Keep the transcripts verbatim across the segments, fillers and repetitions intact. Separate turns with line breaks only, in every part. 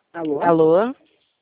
Alô?
Alô?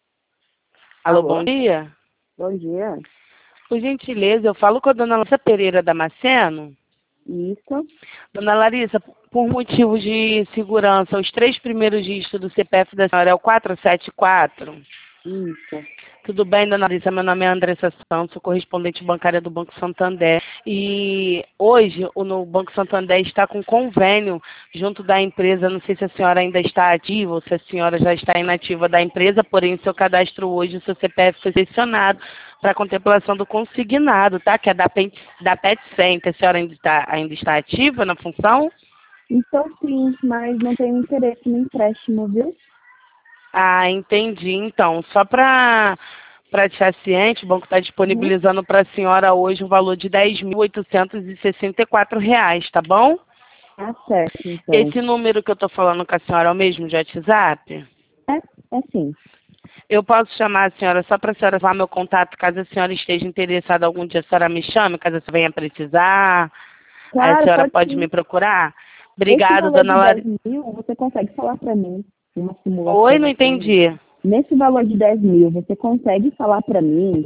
Alô, bom
Alô?
dia.
Bom dia.
Por gentileza, eu falo com a dona Larissa Pereira Damasceno.
Isso?
Dona Larissa, por motivos de segurança, os três primeiros dígitos do C P F da senhora é o quatro sete quatro.
Isso.
Tudo bem, dona Larissa? Meu nome é Andressa Santos, sou correspondente bancária do Banco Santander. E hoje o no Banco Santander está com convênio junto da empresa. Não sei se a senhora ainda está ativa ou se a senhora já está inativa da empresa, porém o seu cadastro hoje, o seu C P F foi selecionado para a contemplação do consignado, tá? Que é da, Pet, da Pet Center. A senhora ainda está, ainda está ativa na função?
Então sim, mas não tenho interesse no empréstimo, viu?
Ah, entendi. Então, só para para deixar ciente, o banco está
Uhum.
disponibilizando para a senhora hoje um valor de dez mil oitocentos e sessenta e quatro reais, tá bom?
Tá certo, então.
Esse número que eu estou falando com a senhora é o mesmo de WhatsApp?
É, é sim.
Eu posso chamar a senhora só para a senhora levar meu contato, caso a senhora esteja interessada algum dia, a senhora me chame, caso você venha precisar. Aí a
Claro,
senhora
pode
pode me
sim.
procurar?
Esse
Obrigado,
valor
dona
de dez
Larissa.
mil, você consegue falar para mim uma
Oi,
simulação
não
assim?
entendi.
Nesse valor de dez mil, você consegue falar para mim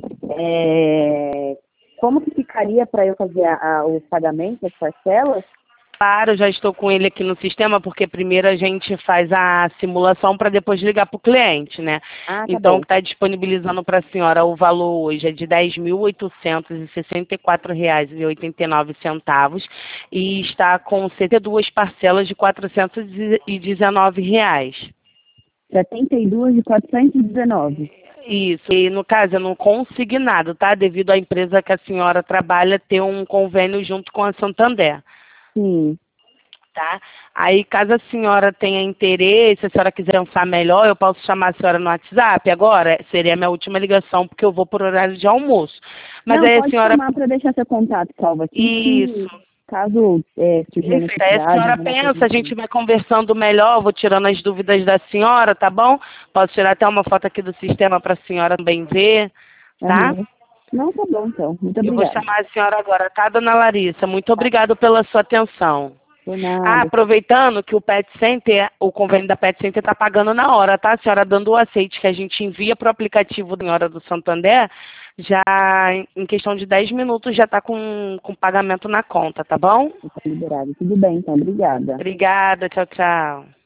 é, como que ficaria para eu fazer a, a, o pagamento, as parcelas?
Claro, já estou com ele aqui no sistema, porque primeiro a gente faz a simulação para depois ligar para o cliente, né?
Ah, tá
Então, o
bom.
que está disponibilizando para a senhora o valor hoje é de dez mil oitocentos e sessenta e quatro reais e oitenta e nove centavos e está com setenta e duas parcelas de quatrocentos e dezenove reais.
setenta e dois de quatrocentos e dezenove.
Isso, e no caso é no consignado, tá? Devido à empresa que a senhora trabalha ter um convênio junto com a Santander.
Sim.
Tá? Aí, caso a senhora tenha interesse, se a senhora quiser pensar melhor, eu posso chamar a senhora no WhatsApp agora? Seria a minha última ligação, porque eu vou por horário de almoço. Mas
Não,
aí a
pode
senhora...
chamar para deixar seu contato salvo aqui,
Isso.
que caso é, surgir a
Perfeito. Aí a
necessidade,
senhora
alguma coisa
pensa, a
assim.
gente vai conversando melhor, vou tirando as dúvidas da senhora, tá bom? Posso tirar até uma foto aqui do sistema para a senhora também ver, tá?
Aham. Não, tá bom então. Muito
Eu vou
obrigada.
chamar a senhora agora, tá, dona Larissa? Muito obrigado pela sua atenção.
Por
Ah,
nada.
aproveitando que o Pet Center, o convênio da Pet Center está pagando na hora, tá? A senhora dando o aceite que a gente envia para o aplicativo da Senhora do Santander, já em em questão de dez minutos já está com, com pagamento na conta, tá bom?
Está liberado. Tudo bem, então. Obrigada.
Obrigada, tchau, tchau.